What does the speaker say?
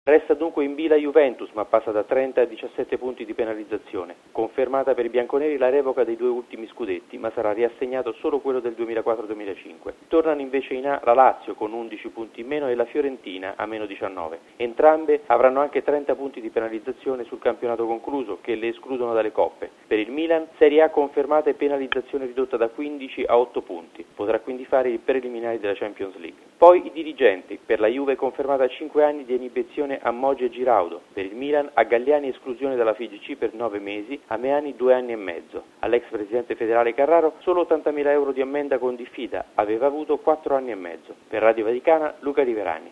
Resta dunque in B la Juventus, ma passa da 30 a 17 punti di penalizzazione. Confermata per i bianconeri la revoca dei 2 ultimi scudetti, ma sarà riassegnato solo quello del 2004-2005. Tornano invece in A la Lazio con 11 punti in meno e la Fiorentina a meno 19. Entrambe avranno anche 30 punti di penalizzazione sul campionato concluso, che le escludono dalle coppe. Per il Milan, Serie A confermata e penalizzazione ridotta da 15 a 8 punti. Potrà quindi fare i preliminari della Champions League. Poi i dirigenti. Per la Juve confermata 5 anni di inibizione a Moggi e Giraudo. Per il Milan, a Galliani esclusione dalla FIGC per 9 mesi, a Meani 2 anni e mezzo. All'ex presidente federale Carraro solo 80.000 euro di ammenda con diffida, aveva avuto 4 anni e mezzo. Per Radio Vaticana, Luca Riverani.